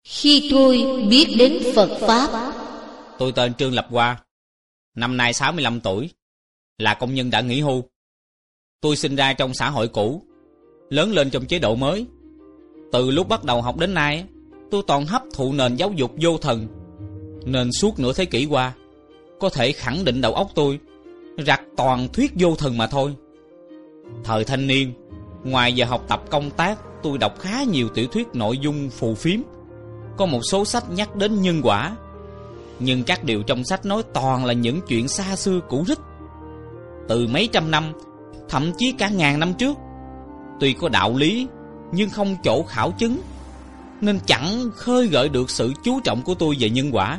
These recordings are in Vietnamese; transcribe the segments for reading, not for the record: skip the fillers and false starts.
Khi tôi biết đến Phật Pháp. Tôi tên Trương Lập Hoa, năm nay 65 tuổi, là công nhân đã nghỉ hưu. Tôi sinh ra trong xã hội cũ, lớn lên trong chế độ mới. Từ lúc bắt đầu học đến nay, tôi toàn hấp thụ nền giáo dục vô thần, nên suốt nửa thế kỷ qua, có thể khẳng định đầu óc tôi rặt toàn thuyết vô thần mà thôi. Thời thanh niên, ngoài giờ học tập công tác, tôi đọc khá nhiều tiểu thuyết nội dung phù phiếm. Có một số sách nhắc đến nhân quả, nhưng các điều trong sách nói toàn là những chuyện xa xưa cũ rích, từ mấy trăm năm, thậm chí cả ngàn năm trước. Tuy có đạo lý, nhưng không chỗ khảo chứng, nên chẳng khơi gợi được sự chú trọng của tôi về nhân quả.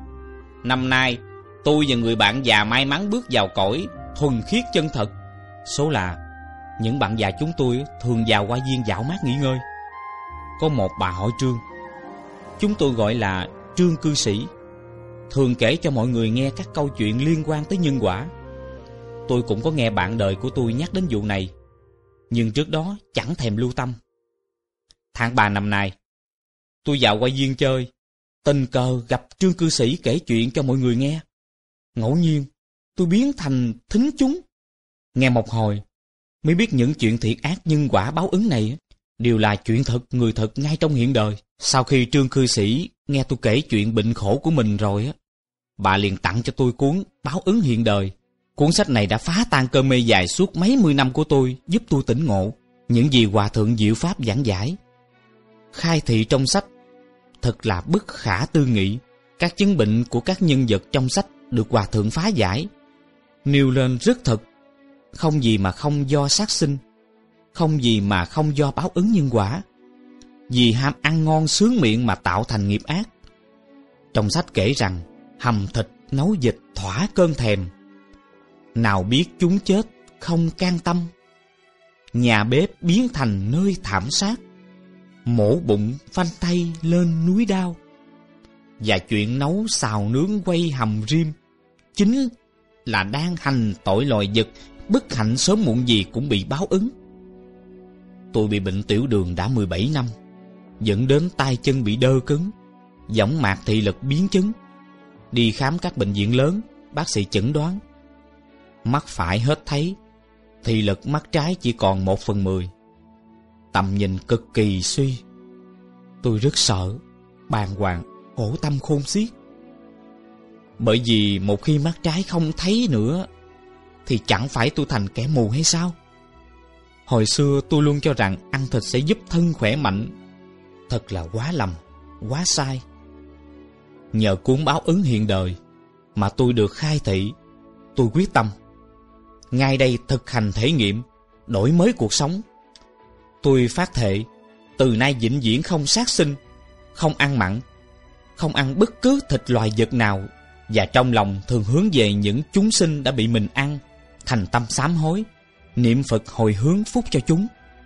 Năm nay, tôi và người bạn già may mắn bước vào cõi thuần khiết chân thật. Số là những bạn già chúng tôi thường vào hoa viên dạo mát nghỉ ngơi. Có một bà họ Trương, chúng tôi gọi là Trương cư sĩ, thường kể cho mọi người nghe các câu chuyện liên quan tới nhân quả. Tôi cũng có nghe bạn đời của tôi nhắc đến vụ này, nhưng trước đó chẳng thèm lưu tâm. Tháng 3 năm nay, tôi vào hoa viên chơi, tình cờ gặp Trương cư sĩ kể chuyện cho mọi người nghe. Ngẫu nhiên, tôi biến thành thính chúng. Nghe một hồi, mới biết những chuyện thiệt ác nhân quả báo ứng này đều là chuyện thật, người thật ngay trong hiện đời. Sau khi Trương cư sĩ nghe tôi kể chuyện bệnh khổ của mình rồi, bà liền tặng cho tôi cuốn Báo ứng hiện đời. Cuốn sách này đã phá tan cơn mê dài suốt mấy mươi năm của tôi, giúp tôi tỉnh ngộ những gì Hòa thượng Diệu Pháp giảng giải. Khai thị trong sách thật là bất khả tư nghị. Các chứng bệnh của các nhân vật trong sách được Hòa thượng phá giải, nêu lên rất thật. Không gì mà không do sát sinh, không gì mà không do báo ứng nhân quả, vì ham ăn ngon sướng miệng mà tạo thành nghiệp ác. Trong sách kể rằng hầm thịt nấu dịch thỏa cơn thèm, nào biết chúng chết không can tâm, nhà bếp biến thành nơi thảm sát, mổ bụng phanh tay lên núi đao. Và chuyện nấu xào nướng quay hầm rim chính là đang hành tội loài vật, bất hạnh sớm muộn gì cũng bị báo ứng. Tôi bị bệnh tiểu đường đã 17 năm, dẫn đến tay chân bị đơ cứng, võng mạc thị lực biến chứng. Đi khám các bệnh viện lớn, bác sĩ chẩn đoán mắt phải hết thấy, thị lực mắt trái chỉ còn 1/10, tầm nhìn cực kỳ suy. Tôi rất sợ, bàng hoàng, khổ tâm khôn xiết. Bởi vì một khi mắt trái không thấy nữa thì chẳng phải tôi thành kẻ mù hay sao? Hồi xưa tôi luôn cho rằng ăn thịt sẽ giúp thân khỏe mạnh. Thật là quá lầm, quá sai. Nhờ cuốn Báo ứng hiện đời mà tôi được khai thị. Tôi quyết tâm ngay đây thực hành thể nghiệm, đổi mới cuộc sống. Tôi phát thệ từ nay vĩnh viễn không sát sinh, không ăn mặn, không ăn bất cứ thịt loài vật nào, và trong lòng thường hướng về những chúng sinh đã bị mình ăn, thành tâm sám hối, niệm Phật hồi hướng phúc cho chúng.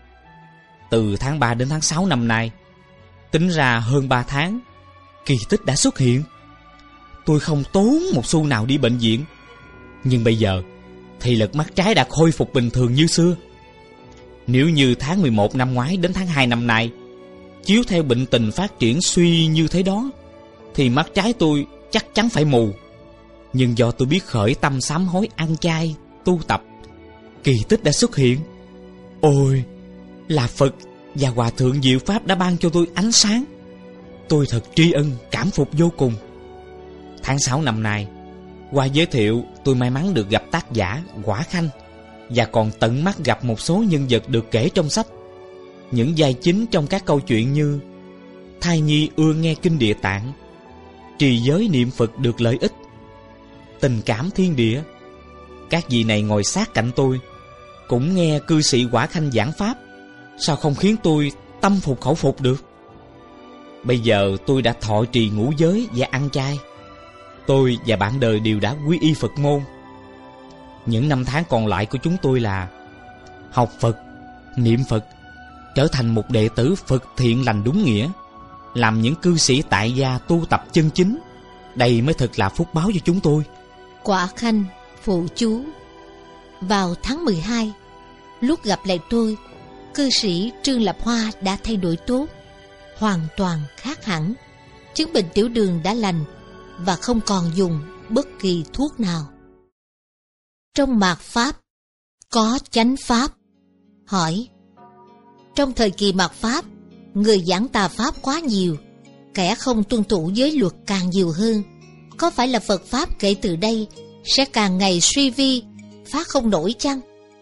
Từ tháng 3 đến tháng 6 năm nay, tính ra hơn 3 tháng, kỳ tích đã xuất hiện. Tôi không tốn một xu nào đi bệnh viện, nhưng bây giờ thị lực mắt trái đã khôi phục bình thường như xưa. Nếu như tháng 11 năm ngoái đến tháng 2 năm nay, chiếu theo bệnh tình phát triển suy như thế đó, thì mắt trái tôi chắc chắn phải mù. Nhưng do tôi biết khởi tâm sám hối ăn chay, tu tập, kỳ tích đã xuất hiện. Ôi, là Phật và Hòa thượng Diệu Pháp đã ban cho tôi ánh sáng. Tôi thật tri ân, cảm phục vô cùng. Tháng 6 năm nay, qua giới thiệu, tôi may mắn được gặp tác giả Quả Khanh, và còn tận mắt gặp một số nhân vật được kể trong sách. Những vai chính trong các câu chuyện như thai nhi ưa nghe kinh Địa Tạng, trì giới niệm Phật được lợi ích, tình cảm thiên địa. Các vị này ngồi sát cạnh tôi, cũng nghe cư sĩ Quả Khanh giảng pháp, sao không khiến tôi tâm phục khẩu phục được. Bây giờ tôi đã thọ trì ngũ giới và ăn chay. Tôi và bạn đời đều đã quy y Phật môn. Những năm tháng còn lại của chúng tôi là học Phật, niệm Phật, trở thành một đệ tử Phật thiện lành đúng nghĩa, làm những cư sĩ tại gia tu tập chân chính. Đây mới thật là phúc báo cho chúng tôi. Quả Khanh phụ chú. Vào tháng 12, lúc gặp lại tôi, cư sĩ Trương Lập Hoa đã thay đổi tốt. hoàn toàn khác hẳn. Chứng bệnh tiểu đường đã lành và không còn dùng bất kỳ thuốc nào. Trong mạt Pháp có chánh Pháp. Hỏi: trong thời kỳ mạt Pháp, người giảng tà Pháp quá nhiều, kẻ không tuân thủ giới luật càng nhiều hơn. Có phải là Phật Pháp kể từ đây sẽ càng ngày suy vi, phát không nổi chăng?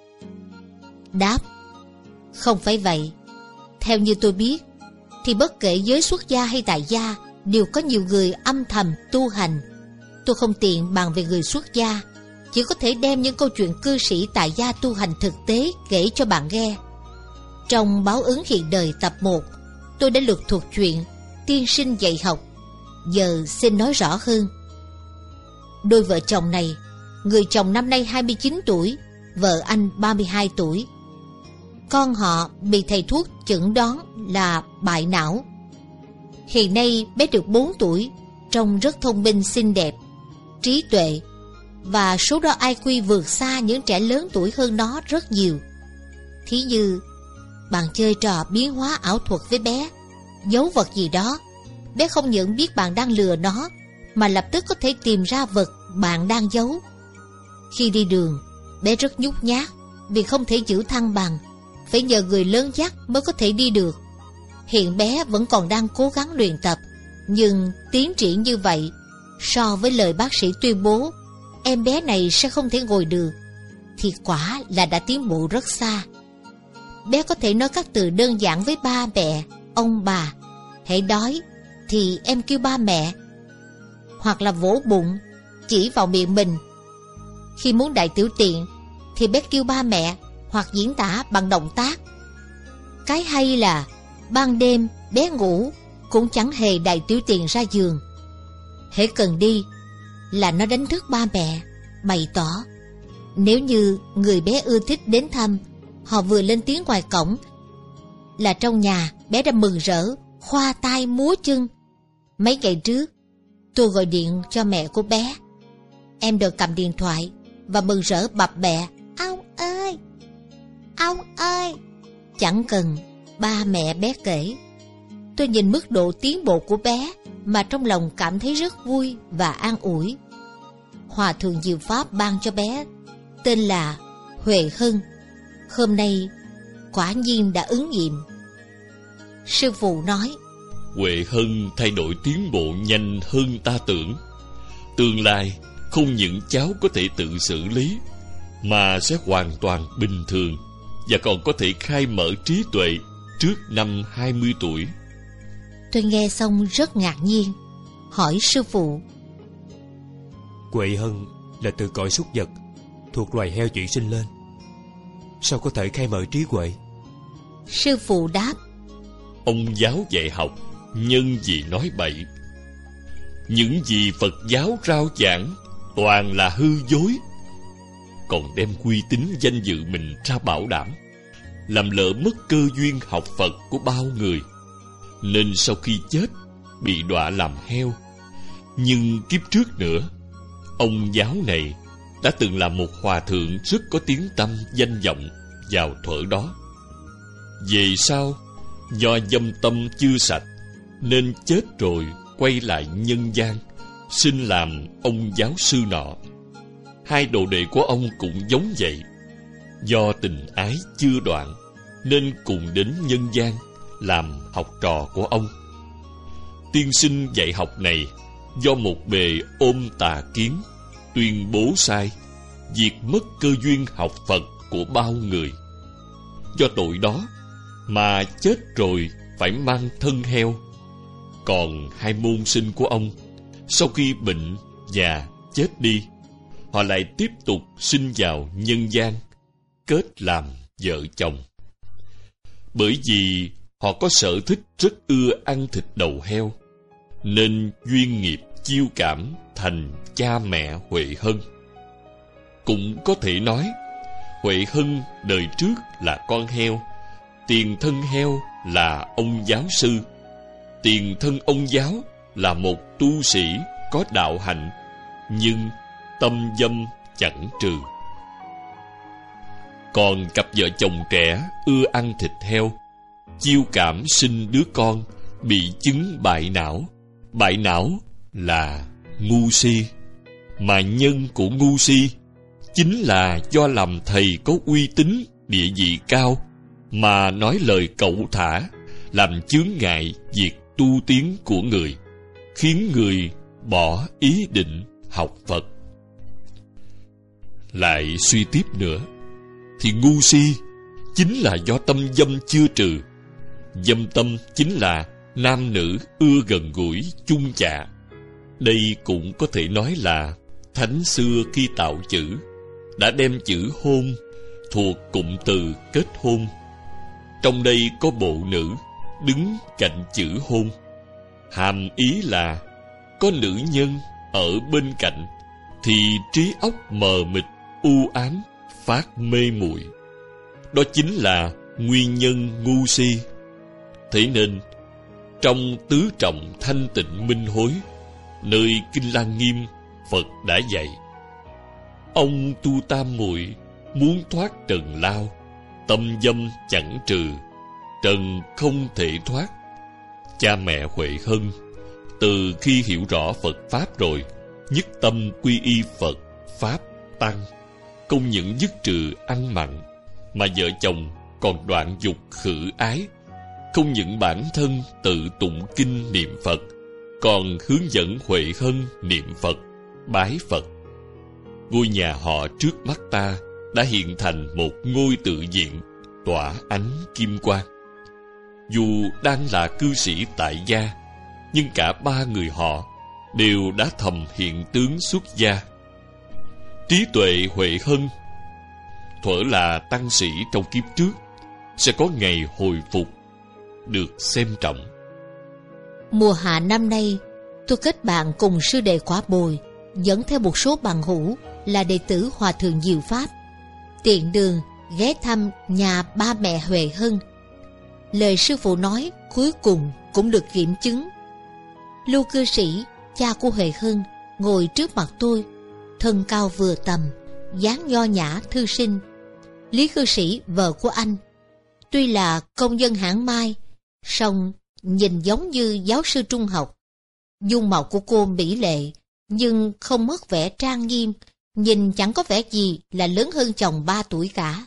Đáp: không phải vậy. Theo như tôi biết, thì bất kể giới xuất gia hay tại gia, đều có nhiều người âm thầm tu hành. Tôi không tiện bàn về người xuất gia, chỉ có thể đem những câu chuyện cư sĩ tại gia tu hành thực tế kể cho bạn nghe. Trong Báo ứng hiện đời tập 1, tôi đã lược thuộc chuyện tiên sinh dạy học. Giờ xin nói rõ hơn. Đôi vợ chồng này, người chồng năm nay 29 tuổi, vợ anh 32 tuổi. Con họ bị thầy thuốc chẩn đoán là bại não. Hiện nay bé được 4 tuổi, trông rất thông minh xinh đẹp, trí tuệ, và số đo IQ vượt xa những trẻ lớn tuổi hơn nó rất nhiều. Thí như bạn chơi trò biến hóa ảo thuật với bé, giấu vật gì đó, bé không những biết bạn đang lừa nó, mà lập tức có thể tìm ra vật bạn đang giấu. Khi đi đường, bé rất nhút nhát vì không thể giữ thăng bằng, phải nhờ người lớn dắt mới có thể đi được. Hiện bé vẫn còn đang cố gắng luyện tập, nhưng tiến triển như vậy, so với lời bác sĩ tuyên bố em bé này sẽ không thể ngồi được, thì quả là đã tiến bộ rất xa. Bé có thể nói các từ đơn giản với ba mẹ, ông bà. Hễ đói thì em kêu ba mẹ, hoặc là vỗ bụng, chỉ vào miệng mình. Khi muốn đại tiểu tiện thì bé kêu ba mẹ, hoặc diễn tả bằng động tác. Cái hay là ban đêm bé ngủ cũng chẳng hề đại tiểu tiện ra giường. Hễ cần đi là nó đánh thức ba mẹ, bày tỏ. Nếu như người bé ưa thích đến thăm, họ vừa lên tiếng ngoài cổng là trong nhà bé đã mừng rỡ, khoa tay múa chân. Mấy ngày trước, tôi gọi điện cho mẹ của bé. Em được cầm điện thoại và mừng rỡ bập bẹ: ông ơi, ông ơi. Chẳng cần ba mẹ bé kể, tôi nhìn mức độ tiến bộ của bé mà trong lòng cảm thấy rất vui và an ủi. Hòa thượng Diệu Pháp ban cho bé tên là Huệ Hân. Hôm nay quả nhiên đã ứng nghiệm. Sư phụ nói: Huệ Hân thay đổi tiến bộ nhanh hơn ta tưởng. Tương lai không những cháu có thể tự xử lý, mà sẽ hoàn toàn bình thường, và còn có thể khai mở trí tuệ trước năm 20 tuổi. Tôi nghe xong rất ngạc nhiên, hỏi sư phụ: Huệ Hân là từ cõi súc vật, thuộc loài heo chuyển sinh lên, sao có thể khai mở trí huệ? Sư phụ đáp: Ông giáo dạy học, nhân gì nói bậy. Những gì Phật giáo rao giảng toàn là hư dối, còn đem uy tín danh dự mình ra bảo đảm, làm lỡ mất cơ duyên học Phật của bao người, nên sau khi chết bị đọa làm heo. Nhưng kiếp trước nữa, ông giáo này đã từng là một hòa thượng rất có tiếng tăm danh vọng vào thuở đó. Về sau, do dâm tâm chưa sạch, nên chết rồi quay lại nhân gian, xin làm ông giáo sư nọ. Hai đồ đệ của ông cũng giống vậy. Do tình ái chưa đoạn, nên cùng đến nhân gian làm học trò của ông. Tiên sinh dạy học này do một bề ôm tà kiến, tuyên bố sai, diệt mất cơ duyên học Phật của bao người. Do tội đó mà chết rồi phải mang thân heo. Còn hai môn sinh của ông, sau khi bệnh và chết đi, họ lại tiếp tục sinh vào nhân gian, kết làm vợ chồng. Bởi vì họ có sở thích rất ưa ăn thịt đầu heo, nên duyên nghiệp chiêu cảm thành cha mẹ Huệ Hân. Cũng có thể nói, Huệ Hân đời trước là con heo, tiền thân heo là ông giáo sư, tiền thân ông giáo là một tu sĩ có đạo hạnh, nhưng tâm dâm chẳng trừ. Còn cặp vợ chồng trẻ ưa ăn thịt heo, chiêu cảm sinh đứa con bị chứng bại não. Bại não là ngu si, mà nhân của ngu si chính là do làm thầy có uy tín, địa vị cao mà nói lời cẩu thả, làm chướng ngại việc tu tiến của người, khiến người bỏ ý định học Phật. Lại suy tiếp nữa, thì ngu si chính là do tâm dâm chưa trừ. Dâm tâm chính là nam nữ ưa gần gũi, chung chạ. Đây cũng có thể nói là Thánh xưa khi tạo chữ đã đem chữ hôn thuộc cụm từ kết hôn. Trong đây có bộ nữ đứng cạnh chữ hôn, hàm ý là có nữ nhân ở bên cạnh thì trí óc mờ mịt, u ám, phát mê muội. Đó chính là nguyên nhân ngu si. Thế nên trong tứ trọng thanh tịnh minh hối, nơi Kinh Lăng Nghiêm, Phật đã dạy: ông tu tam muội, muốn thoát trần lao, tâm dâm chẳng trừ, trần không thể thoát. Cha mẹ Huệ Hân từ khi hiểu rõ Phật Pháp rồi, nhất tâm quy y Phật, Pháp, Tăng, không những dứt trừ ăn mặn, mà vợ chồng còn đoạn dục khử ái. Không những bản thân tự tụng kinh niệm Phật, còn hướng dẫn Huệ Hân niệm Phật, bái Phật. Ngôi nhà họ trước mắt ta đã hiện thành một ngôi tự viện tỏa ánh kim quang. Dù đang là cư sĩ tại gia, nhưng cả ba người họ đều đã thầm hiện tướng xuất gia. Trí tuệ Huệ Hân thuở là tăng sĩ trong kiếp trước sẽ có ngày hồi phục, được xem trọng. Mùa hạ năm nay, tôi kết bạn cùng sư đệ Quả Bồi, dẫn theo một số bằng hữu là đệ tử Hòa thượng Diệu Pháp, tiện đường ghé thăm nhà ba mẹ Huệ Hân. Lời sư phụ nói cuối cùng cũng được kiểm chứng. Lưu cư sĩ, cha của Huệ Hân, ngồi trước mặt tôi, thân cao vừa tầm, dáng nho nhã thư sinh. Lý cư sĩ, vợ của anh, tuy là công dân hãng mai, song nhìn giống như giáo sư trung học. Dung mạo của cô mỹ lệ, nhưng không mất vẻ trang nghiêm, nhìn chẳng có vẻ gì là lớn hơn chồng 3 tuổi cả.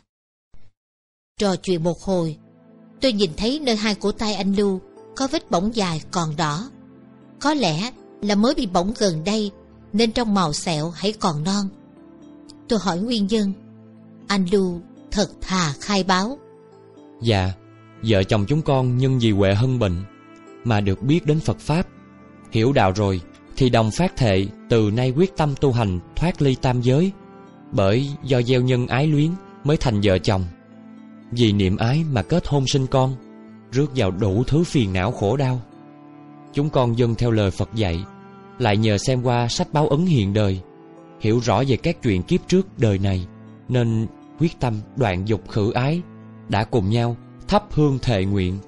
Trò chuyện một hồi, tôi nhìn thấy nơi hai cổ tay anh Lưu có vết bỏng dài còn đỏ. Có lẽ là mới bị bỏng gần đây, nên trong màu sẹo hãy còn non. Tôi hỏi nguyên nhân. Anh Lưu thật thà khai báo: dạ, vợ chồng chúng con nhân vì Huệ Hân bệnh mà được biết đến Phật Pháp. Hiểu đạo rồi thì đồng phát thệ từ nay quyết tâm tu hành thoát ly tam giới. Bởi do gieo nhân ái luyến mới thành vợ chồng. Vì niệm ái mà kết hôn sinh con, rước vào đủ thứ phiền não khổ đau. Chúng con dâng theo lời Phật dạy, lại nhờ xem qua sách báo ấn hiện đời, hiểu rõ về các chuyện kiếp trước đời này, nên quyết tâm đoạn dục khử ái, đã cùng nhau thắp hương thệ nguyện.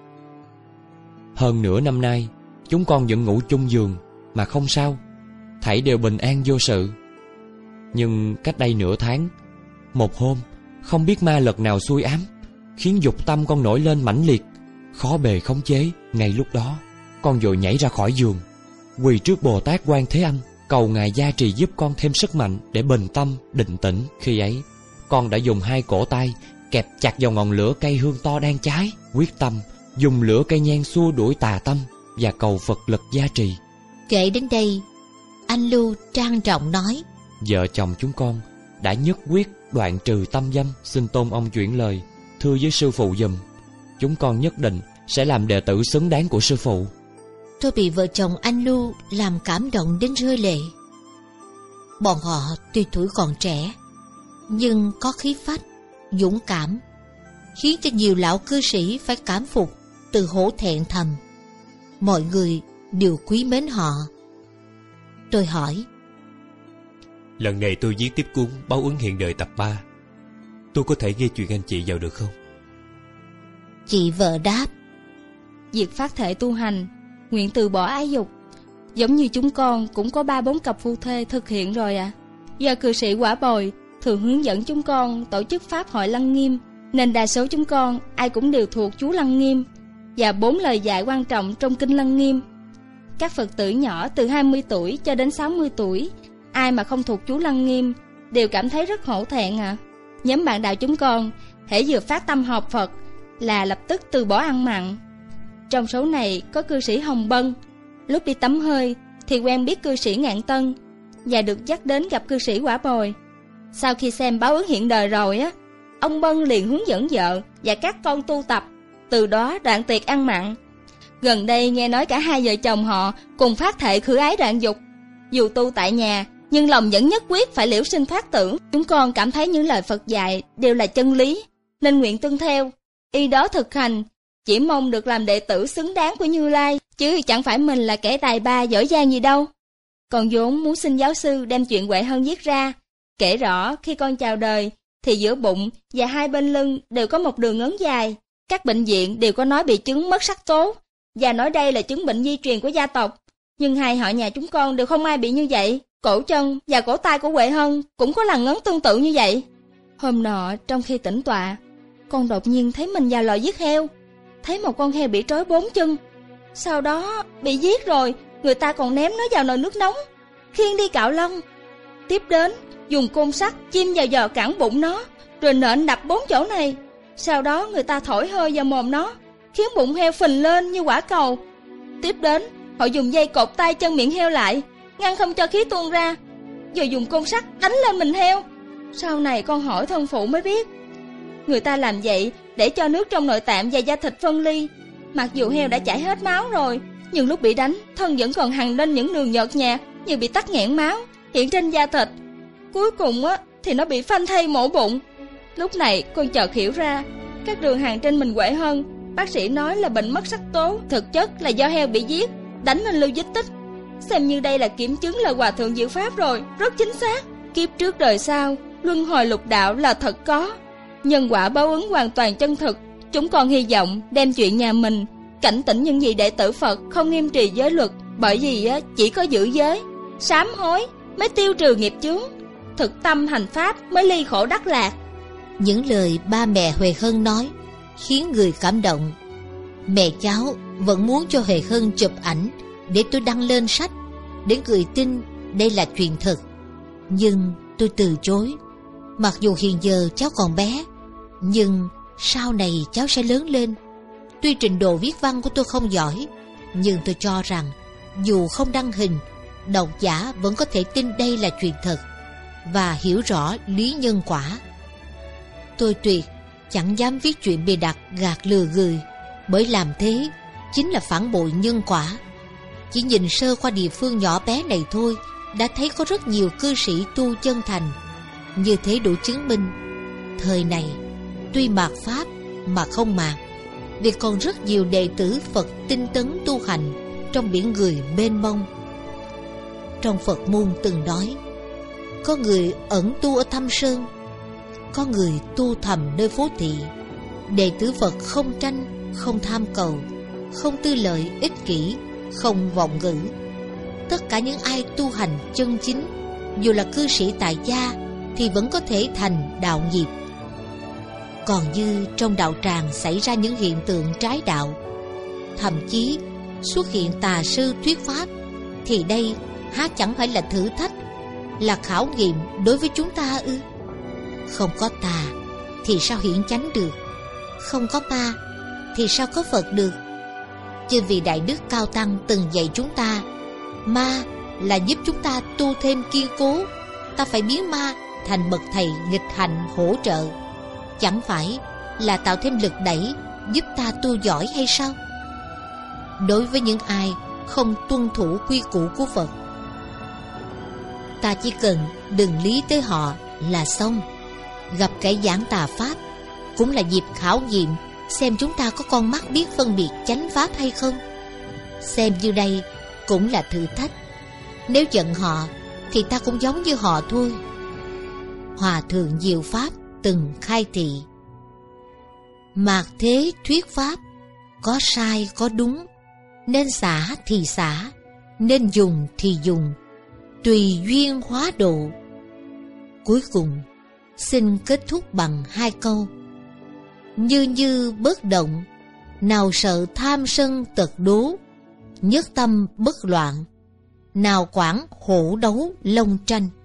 Hơn nửa năm nay, chúng con vẫn ngủ chung giường mà không sao, thảy đều bình an vô sự. Nhưng cách đây nửa tháng, một hôm không biết ma lực nào xui ám, khiến dục tâm con nổi lên mãnh liệt, khó bề khống chế. Ngay lúc đó, con vội nhảy ra khỏi giường, quỳ trước Bồ Tát Quan Thế Âm, cầu Ngài gia trì giúp con thêm sức mạnh để bình tâm, định tĩnh. Khi ấy, con đã dùng hai cổ tay kẹp chặt vào ngọn lửa cây hương to đang cháy, quyết tâm dùng lửa cây nhang xua đuổi tà tâm và cầu Phật lực gia trì. Kể đến đây, anh Lưu trang trọng nói: vợ chồng chúng con đã nhất quyết đoạn trừ tâm dâm. Xin tôn ông chuyển lời thưa với sư phụ giùm. Chúng con nhất định sẽ làm đệ tử xứng đáng của sư phụ. Tôi bị vợ chồng anh Lưu làm cảm động đến rơi lệ. Bọn họ tuy tuổi còn trẻ, nhưng có khí phách, dũng cảm, khiến cho nhiều lão cư sĩ phải cảm phục, từ hổ thẹn thầm. Mọi người đều quý mến họ. Tôi hỏi: lần này tôi viết tiếp cuốn Báo Ứng Hiện Đời tập 3, tôi có thể ghi chuyện anh chị vào được không? Chị vợ đáp: việc phát thệ tu hành, nguyện từ bỏ ái dục, giống như chúng con cũng có 3-4 cặp phu thê thực hiện rồi ạ. Do cư sĩ Quả Bồi thường hướng dẫn chúng con tổ chức pháp hội Lăng Nghiêm, nên đa số chúng con ai cũng đều thuộc chú Lăng Nghiêm. và 4 lời dạy quan trọng trong Kinh Lăng Nghiêm. Các Phật tử nhỏ từ 20 tuổi cho đến 60 tuổi, ai mà không thuộc chú Lăng Nghiêm đều cảm thấy rất hổ thẹn ạ. Nhóm bạn đạo chúng con hễ vừa phát tâm học Phật là lập tức từ bỏ ăn mặn. Trong số này có cư sĩ Hồng Bân, lúc đi tắm hơi thì quen biết cư sĩ Ngạn Tân và được dắt đến gặp cư sĩ Quả Bồi. Sau khi xem báo ứng hiện đời rồi á, ông Bân liền hướng dẫn vợ và các con tu tập, từ đó đoạn tuyệt ăn mặn. Gần đây nghe nói cả hai vợ chồng họ cùng phát thệ khử ái đoạn dục. Dù tu tại nhà nhưng lòng vẫn nhất quyết phải liễu sinh thoát tưởng. Chúng con cảm thấy những lời Phật dạy đều là chân lý, nên nguyện tuân theo, y đó thực hành, chỉ mong được làm đệ tử xứng đáng của Như Lai, chứ chẳng phải mình là kẻ tài ba giỏi giang gì đâu. Con vốn muốn xin giáo sư đem chuyện Huệ Hân viết ra, kể rõ khi con chào đời thì giữa bụng và hai bên lưng đều có một đường ấn dài. Các bệnh viện đều có nói bị chứng mất sắc tố và nói đây là chứng bệnh di truyền của gia tộc, nhưng hai họ nhà chúng con đều không ai bị như vậy. Cổ chân và cổ tay của Huệ Hân cũng có lằn ấn tương tự như vậy. Hôm nọ trong khi tĩnh tọa, con đột nhiên thấy mình vào lò giết heo, thấy một con heo bị trói 4 chân. Sau đó bị giết rồi, người ta còn ném nó vào nồi nước nóng, khiêng đi cạo lông. Tiếp đến dùng côn sắt chim vào giò cẳng bụng nó, rồi nện đập 4 chỗ này. Sau đó người ta thổi hơi vào mồm nó, khiến bụng heo phình lên như quả cầu. Tiếp đến họ dùng dây cột tay chân miệng heo lại, ngăn không cho khí tuôn ra, rồi dùng côn sắt đánh lên mình heo. Sau này con hỏi thân phụ mới biết, người ta làm vậy để cho nước trong nội tạng và da thịt phân ly. Mặc dù heo đã chảy hết máu rồi, nhưng lúc bị đánh, thân vẫn còn hằn lên những đường nhợt nhạt như bị tắc nghẽn máu hiện trên da thịt. Cuối cùng á thì nó bị phanh thây mổ bụng. Lúc này con chợt hiểu ra, các đường hằn trên mình Huệ Hân, bác sĩ nói là bệnh mất sắc tố, thực chất là do heo bị giết, đánh nên lưu vết tích. Xem như đây là kiểm chứng lời Hòa Thượng Diệu Pháp rồi, rất chính xác. Kiếp trước đời sau, luân hồi lục đạo là thật có, nhân quả báo ứng hoàn toàn chân thực. Chúng con hy vọng đem chuyện nhà mình cảnh tỉnh những vị đệ tử Phật không nghiêm trì giới luật, bởi vì chỉ có giữ giới, sám hối mới tiêu trừ nghiệp chướng, thực tâm hành pháp mới ly khổ đắc lạc. Những lời ba mẹ Huệ Hân nói khiến người cảm động. Mẹ cháu vẫn muốn cho Huệ Hân chụp ảnh để tôi đăng lên sách, để người tin đây là chuyện thật. Nhưng tôi từ chối. Mặc dù hiện giờ cháu còn bé, nhưng sau này cháu sẽ lớn lên. Tuy trình độ viết văn của tôi không giỏi, nhưng tôi cho rằng dù không đăng hình, độc giả vẫn có thể tin đây là chuyện thật và hiểu rõ lý nhân quả. Tôi tuyệt chẳng dám viết chuyện bịa đặt gạt lừa người, bởi làm thế chính là phản bội nhân quả. Chỉ nhìn sơ qua địa phương nhỏ bé này thôi đã thấy có rất nhiều cư sĩ tu chân thành. Như thế đủ chứng minh thời này tuy mạt pháp mà không mạt, vì còn rất nhiều đệ tử Phật tinh tấn tu hành trong biển người mênh mông. Trong Phật môn từng nói, có người ẩn tu ở thâm sơn, có người tu thầm nơi phố thị. Đệ tử Phật không tranh, không tham cầu, không tư lợi ích kỷ, không vọng ngữ. Tất cả những ai tu hành chân chính, dù là cư sĩ tại gia, thì vẫn có thể thành đạo nghiệp. Còn như trong đạo tràng xảy ra những hiện tượng trái đạo, thậm chí xuất hiện tà sư thuyết pháp, thì đây há chẳng phải là thử thách, là khảo nghiệm đối với chúng ta ư? Không có tà thì sao hiển chánh được? Không có ma thì sao có Phật được? Chư vị đại đức cao tăng từng dạy chúng ta, ma là giúp chúng ta tu thêm kiên cố. Ta phải biến ma thành bậc thầy nghịch hành hỗ trợ, chẳng phải là tạo thêm lực đẩy giúp ta tu giỏi hay sao? Đối với những ai không tuân thủ quy củ của Phật, ta chỉ cần đừng lý tới họ là xong. Gặp kẻ giảng tà pháp cũng là dịp khảo nghiệm xem chúng ta có con mắt biết phân biệt chánh pháp hay không. Xem như đây cũng là thử thách. Nếu giận họ thì ta cũng giống như họ thôi. Hòa Thượng Diệu Pháp từng khai thị, mạt thế thuyết pháp, có sai có đúng, nên xả thì xả, nên dùng thì dùng, tùy duyên hóa độ. Cuối cùng xin kết thúc bằng 2 câu: như như bất động, nào sợ tham sân tật đố, nhất tâm bất loạn, nào quản hổ đấu long tranh.